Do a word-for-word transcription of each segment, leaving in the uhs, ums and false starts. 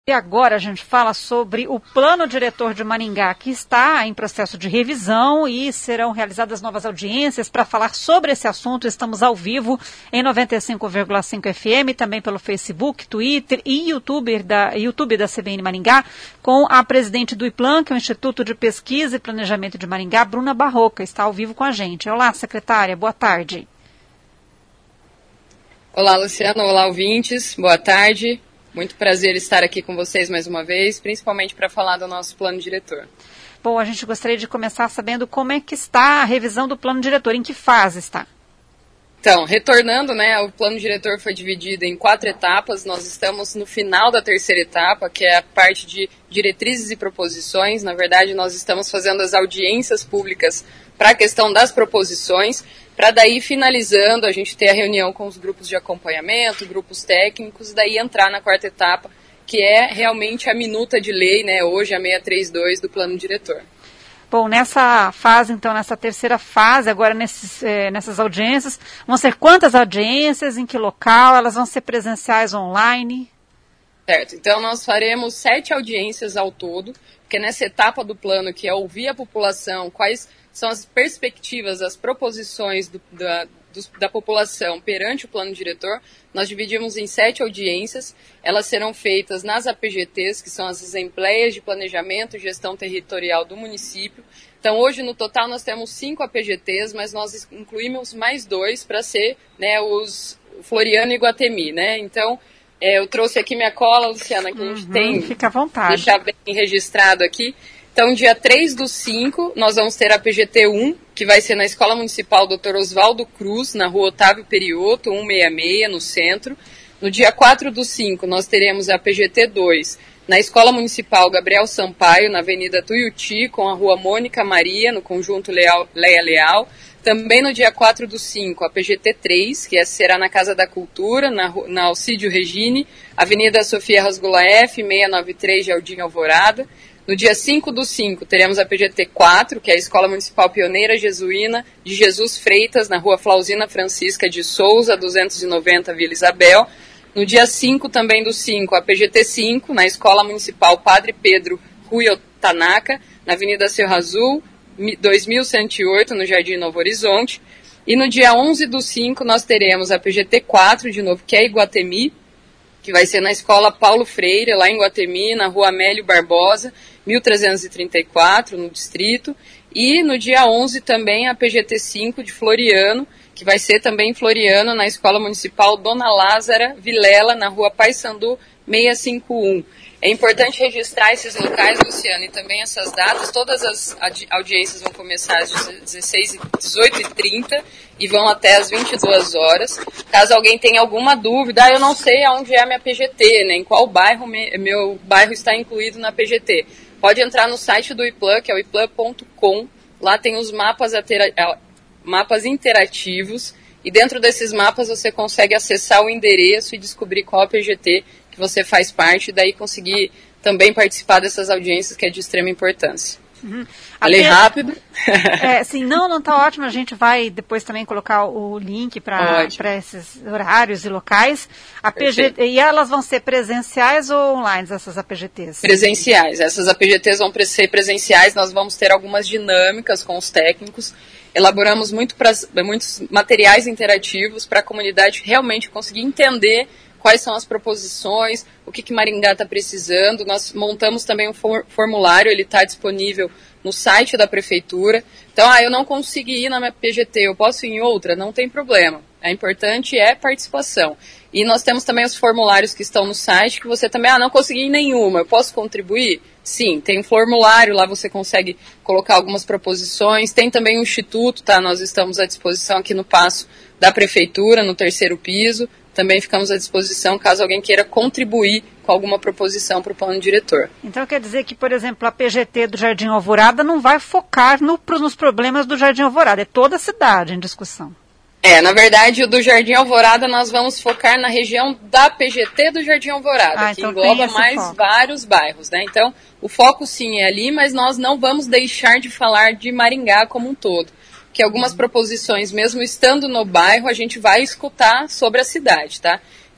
E agora a gente fala sobre o plano diretor de Maringá, que está em processo de revisão e serão realizadas novas audiências. Para falar sobre esse assunto, estamos ao vivo em noventa e cinco vírgula cinco F M, também pelo Facebook, Twitter e YouTube da, YouTube da C B N Maringá, com a presidente do IPLAN, que é o Instituto de Pesquisa e Planejamento de Maringá, Bruna Barroca, está ao vivo com a gente. Olá, secretária, boa tarde. Olá, Luciano, olá, ouvintes, boa tarde. Muito prazer estar aqui com vocês mais uma vez, principalmente para falar do nosso plano diretor. Bom, a gente gostaria de começar sabendo como é que está a revisão do plano diretor, em que fase está? Então, retornando, né, o plano diretor foi dividido em quatro etapas, nós estamos no final da terceira etapa, que é a parte de diretrizes e proposições. Na verdade, nós estamos fazendo as audiências públicas para a questão das proposições, para daí, finalizando, a gente ter a reunião com os grupos de acompanhamento, grupos técnicos, daí entrar na quarta etapa, que é realmente a minuta de lei, né, hoje a seiscentos e trinta e dois do plano diretor. Bom, nessa fase, então, nessa terceira fase, agora nesses, eh, nessas audiências, vão ser quantas audiências, em que local, elas vão ser presenciais ou online? Certo, então nós faremos sete audiências ao todo, porque nessa etapa do plano, que é ouvir a população, quais são as perspectivas, as proposições do, da, do, da população perante o plano diretor, nós dividimos em sete audiências. Elas serão feitas nas A P G Ts, que são as Assembleias de Planejamento e Gestão Territorial do município. Então, hoje, no total, nós temos cinco A P G Ts, mas nós incluímos mais dois para ser, né, os Floriano e Iguatemi, né? Então, é, eu trouxe aqui minha cola, Luciana, que uhum, a gente tem. Fica à vontade. Deixar bem registrado aqui. Então, dia três do cinco, nós vamos ter a P G T um, que vai ser na Escola Municipal doutor Oswaldo Cruz, na rua Otávio Perioto, cento e sessenta e seis, no centro. No dia quatro do cinco, nós teremos a P G T dois, na Escola Municipal Gabriel Sampaio, na Avenida Tuiuti, com a rua Mônica Maria, no Conjunto Leal, Leia Leal. Também no dia quatro do cinco, a P G T três, que será na Casa da Cultura, na, na Alcídio Regine, Avenida Sofia Rasgula F, seiscentos e noventa e três, Jardim Alvorada. No dia cinco do cinco, teremos a P G T quatro, que é a Escola Municipal Pioneira Jesuína de Jesus Freitas, na rua Flauzina Francisca de Souza, duzentos e noventa, Vila Isabel. No dia cinco também do cinco, a P G T cinco, na Escola Municipal Padre Pedro Rui Tanaka, na Avenida Serra Azul, dois mil cento e oito, no Jardim Novo Horizonte. E no dia onze do cinco, nós teremos a P G T quatro, de novo, que é Iguatemi, que vai ser na Escola Paulo Freire, lá em Iguatemi, na rua Amélio Barbosa, mil trezentos e trinta e quatro, no distrito. E no dia onze também a P G T cinco de Floriano, que vai ser também em Floriano, na Escola Municipal Dona Lázara Vilela, na rua Paissandu seiscentos e cinquenta e um. É importante registrar esses locais, Luciano, e também essas datas. Todas as audiências vão começar às dezesseis, dezoito e trinta e vão até às vinte e duas horas. Caso alguém tenha alguma dúvida, ah, eu não sei aonde é a minha P G T, né, em qual bairro me, meu bairro está incluído na P G T. Pode entrar no site do IPLAN, que é o iplan ponto com. Lá tem os mapas, atera, mapas interativos, e dentro desses mapas você consegue acessar o endereço e descobrir qual a P G T que você faz parte, e daí conseguir também participar dessas audiências, que é de extrema importância. Uhum. Falei rápido. É, sim, não, não está ótimo. A gente vai depois também colocar o link para esses horários e locais. A P G T, e elas vão ser presenciais ou online, essas A P G Ts? Presenciais. Essas A P G Ts vão ser presenciais. Nós vamos ter algumas dinâmicas com os técnicos. Elaboramos muito pra, muitos materiais interativos para a comunidade realmente conseguir entender quais são as proposições, o que, que Maringá está precisando. Nós montamos também um for, formulário, ele está disponível no site da Prefeitura. Então, ah, eu não consegui ir na minha P G T, eu posso ir em outra? Não tem problema. O importante é participação. E nós temos também os formulários que estão no site, que você também, ah, não consegui em nenhuma, eu posso contribuir? Sim, tem um formulário, lá você consegue colocar algumas proposições. Tem também um instituto, tá? Nós estamos à disposição aqui no Paço da Prefeitura, no terceiro piso. Também ficamos à disposição caso alguém queira contribuir com alguma proposição para o plano diretor. Então quer dizer que, por exemplo, a P G T do Jardim Alvorada não vai focar no, nos problemas do Jardim Alvorada, é toda a cidade em discussão. É, na verdade, o do Jardim Alvorada nós vamos focar na região da P G T do Jardim Alvorada, ah, que então engloba mais foco. vários bairros, né? Então, o foco sim é ali, mas nós não vamos deixar de falar de Maringá como um todo. Que algumas proposições, mesmo estando no bairro, a gente vai escutar sobre a cidade, tá?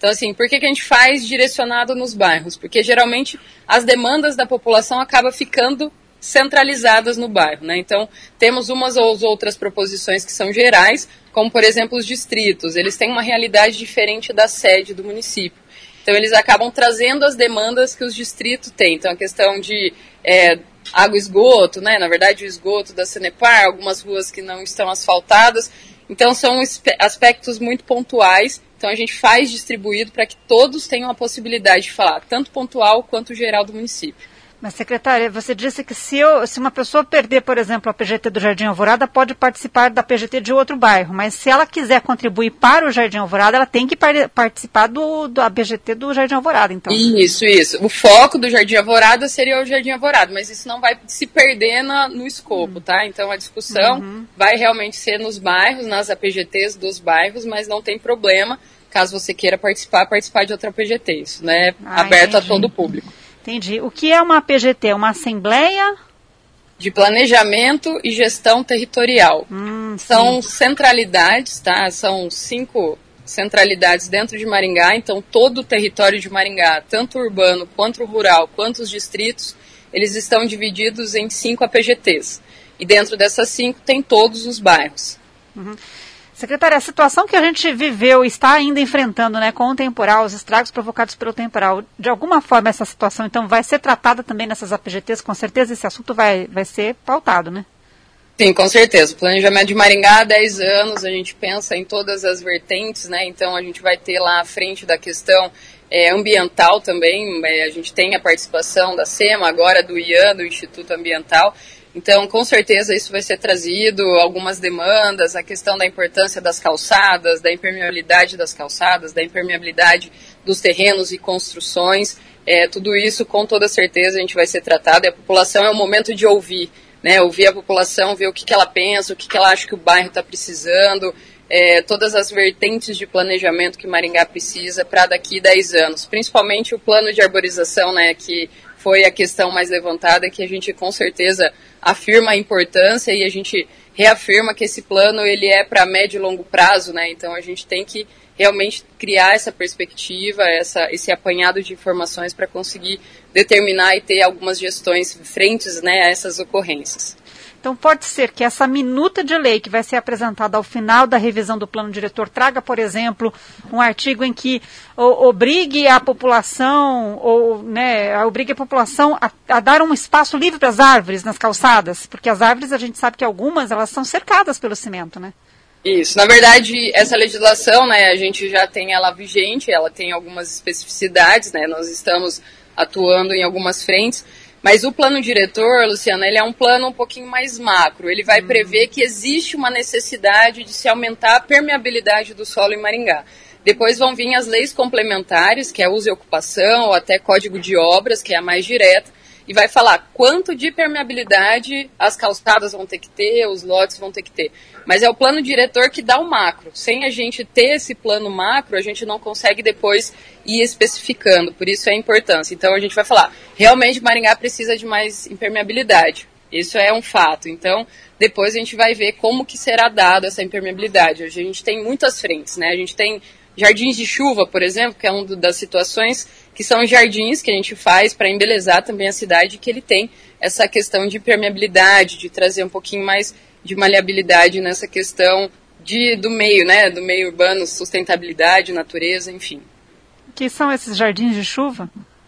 Então, assim, por que, que a gente faz direcionado nos bairros? Porque, geralmente, as demandas da população acabam ficando centralizadas no bairro, né? Então, temos umas ou outras proposições que são gerais, como, por exemplo, os distritos. Eles têm uma realidade diferente da sede do município. Então, eles acabam trazendo as demandas que os distritos têm. Então, a questão de é, água e esgoto, né? Na verdade, o esgoto da Sanepar, algumas ruas que não estão asfaltadas. Então, são aspectos muito pontuais. Então, a gente faz distribuído para que todos tenham a possibilidade de falar, tanto pontual quanto geral do município. Mas, secretária, você disse que se, eu, se uma pessoa perder, por exemplo, a P G T do Jardim Alvorada, pode participar da P G T de outro bairro. Mas se ela quiser contribuir para o Jardim Alvorada, ela tem que par- participar do, da P G T do Jardim Alvorada, então. Isso, isso. O foco do Jardim Alvorada seria o Jardim Alvorada, mas isso não vai se perder na, no escopo, tá? Então, a discussão uhum. vai realmente ser nos bairros, nas A P G Ts dos bairros, mas não tem problema, caso você queira participar, participar de outra P G T. Isso, né? Ah, aberto entendi. A todo o público. Entendi. O que é uma P G T? Uma Assembleia? De Planejamento e Gestão Territorial. Hum, São centralidades, tá? São cinco centralidades dentro de Maringá, então todo o território de Maringá, tanto urbano quanto rural, quanto os distritos, eles estão divididos em cinco A P G Ts. E dentro dessas cinco tem todos os bairros. Uhum. Secretária, a situação que a gente viveu e está ainda enfrentando, né, com o temporal, os estragos provocados pelo temporal, de alguma forma essa situação, então, vai ser tratada também nessas A P G Ts? Com certeza esse assunto vai, vai ser pautado, né? Sim, com certeza. O planejamento de Maringá há dez anos, a gente pensa em todas as vertentes, né? Então, a gente vai ter lá à frente da questão é, ambiental também, é, a gente tem a participação da SEMA, agora do I A N, do Instituto Ambiental. Então, com certeza, isso vai ser trazido, algumas demandas, a questão da importância das calçadas, da impermeabilidade das calçadas, da impermeabilidade dos terrenos e construções, é, tudo isso, com toda certeza, a gente vai ser tratado, e a população é o momento de ouvir, né, ouvir a população, ver o que, que ela pensa, o que, que ela acha que o bairro está precisando, é, todas as vertentes de planejamento que Maringá precisa para daqui a dez anos, principalmente o plano de arborização, né, que foi a questão mais levantada, que a gente com certeza afirma a importância e a gente reafirma que esse plano ele é para médio e longo prazo, né? Então a gente tem que realmente criar essa perspectiva, essa, esse apanhado de informações para conseguir determinar e ter algumas gestões frentes, né, a essas ocorrências. Então pode ser que essa minuta de lei que vai ser apresentada ao final da revisão do plano diretor traga, por exemplo, um artigo em que o, obrigue a população, ou, né, obrigue a população a, a dar um espaço livre para as árvores nas calçadas, porque as árvores a gente sabe que algumas elas são cercadas pelo cimento, né? Isso, na verdade essa legislação, né, a gente já tem ela vigente, ela tem algumas especificidades, né, nós estamos atuando em algumas frentes. Mas o plano diretor, Luciana, ele é um plano um pouquinho mais macro. Ele vai prever que existe uma necessidade de se aumentar a permeabilidade do solo em Maringá. Depois vão vir as leis complementares, que é uso e ocupação, ou até código de obras, que é a mais direta, e vai falar quanto de permeabilidade as calçadas vão ter que ter, os lotes vão ter que ter. Mas é o plano diretor que dá o macro. Sem a gente ter esse plano macro, a gente não consegue depois ir especificando. Por isso é a importância. Então a gente vai falar, realmente Maringá precisa de mais impermeabilidade. Isso é um fato. Então depois a gente vai ver como que será dada essa impermeabilidade. Hoje a gente tem muitas frentes, né? A gente tem jardins de chuva, por exemplo, que é uma das situações que são jardins que a gente faz para embelezar também a cidade, que ele tem essa questão de permeabilidade, de trazer um pouquinho mais de maleabilidade nessa questão de, do meio, né, do meio urbano, sustentabilidade, natureza, enfim. O que são esses jardins de chuva?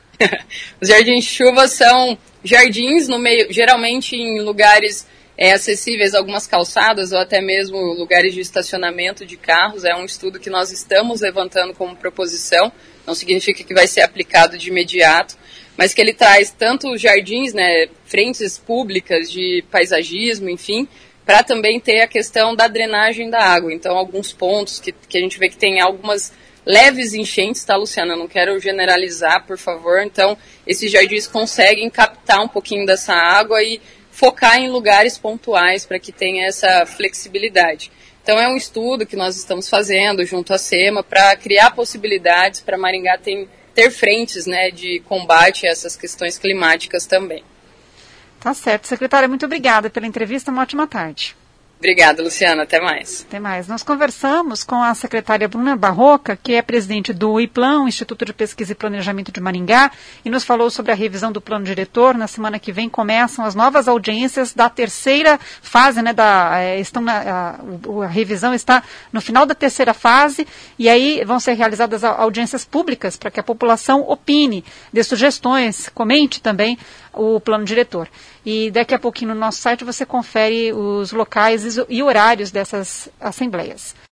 Os jardins de chuva são jardins no meio, geralmente em lugares é, acessíveis a algumas calçadas ou até mesmo lugares de estacionamento de carros. É um estudo que nós estamos levantando como proposição. Não significa que vai ser aplicado de imediato, mas que ele traz tanto os jardins, né, frentes públicas de paisagismo, enfim, para também ter a questão da drenagem da água. Então, alguns pontos que, que a gente vê que tem algumas leves enchentes, tá, Luciana? Eu não quero generalizar, por favor. Então, esses jardins conseguem captar um pouquinho dessa água e focar em lugares pontuais para que tenha essa flexibilidade. Então é um estudo que nós estamos fazendo junto à SEMA para criar possibilidades para Maringá ter, ter frentes, né, de combate a essas questões climáticas também. Tá certo. Secretária, muito obrigada pela entrevista, uma ótima tarde. Obrigada, Luciana. Até mais. Até mais. Nós conversamos com a secretária Bruna Barroca, que é presidente do IPLAN, Instituto de Pesquisa e Planejamento de Maringá, e nos falou sobre a revisão do plano diretor. Na semana que vem começam as novas audiências da terceira fase, né? Da, é, estão na, a, a revisão está no final da terceira fase, e aí vão ser realizadas audiências públicas para que a população opine, dê sugestões, comente também o plano diretor. E daqui a pouquinho no nosso site você confere os locais e horários dessas assembleias.